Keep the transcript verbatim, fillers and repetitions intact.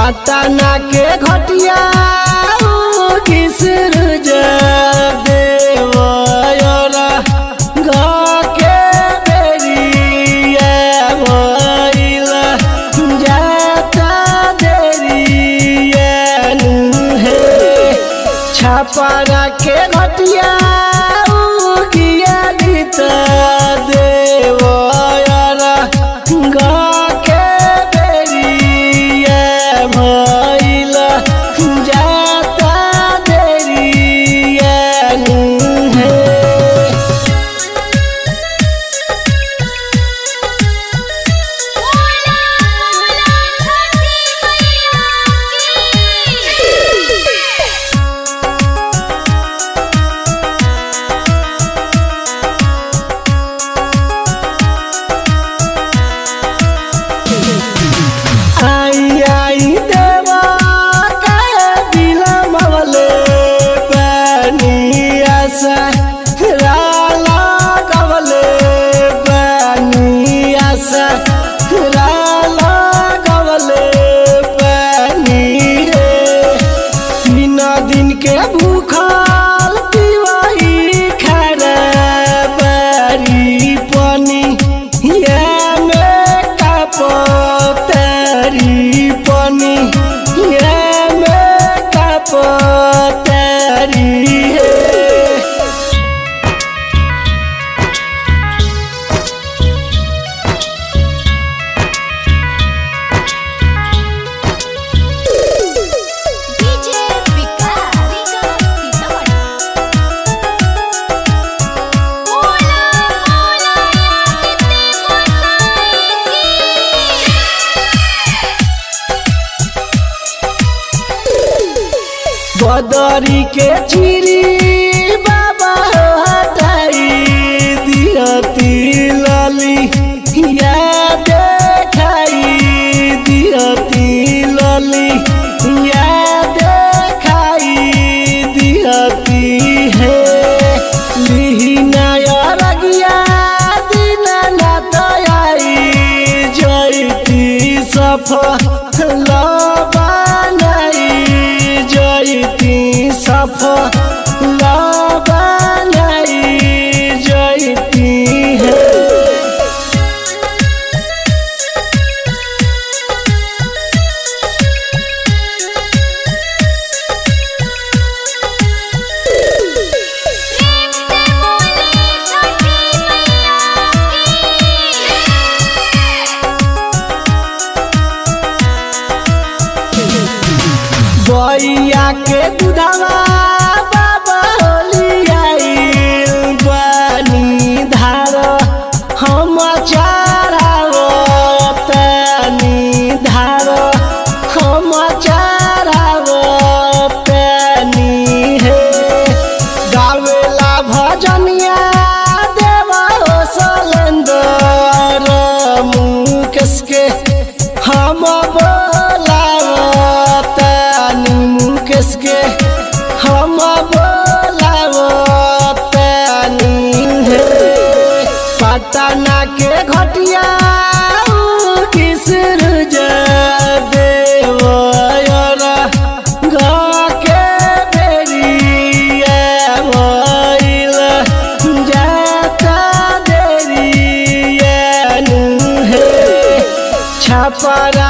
पटना के घटिया किसर देवरा के बेरिया भइला जाता देरिया है। छपरा के घटिया गिया गीत देवरा के बेरिया भइला जाता देरिया है। आई आई देवा के बिलमवले बनिया सा राला गवले बनिया सा राला गवले बनी रे। तीन दिन के भूखल पिवाई खरा बारी पनी या में कपतरी पनी या में कपतरी है। डीजे विकास सीतामढ़ी। बोला बोला कितने बदरी के चिरी बाबा हटाई दिहती लली या देखाई दिहती लली या देखाई दिहती है। लिहिना रगिया दिना ना दयाई जयती सफल बनाई जयती सफल बनाई जयती है। प्रेम से बोली छठी मैया की। बइया के दूधवा बाबा होलियाइल बनी धार हम चढ़ावतनी धार हम चढ़ावतनी है। गावेला भजनिया देवा सलेंदर मुकेश के हम बोलावतनी मुकेश के हम बोलावतनी है। पटना के घटिया किसर देवरा के बेरिया भइला जाता देरिया है। छपरा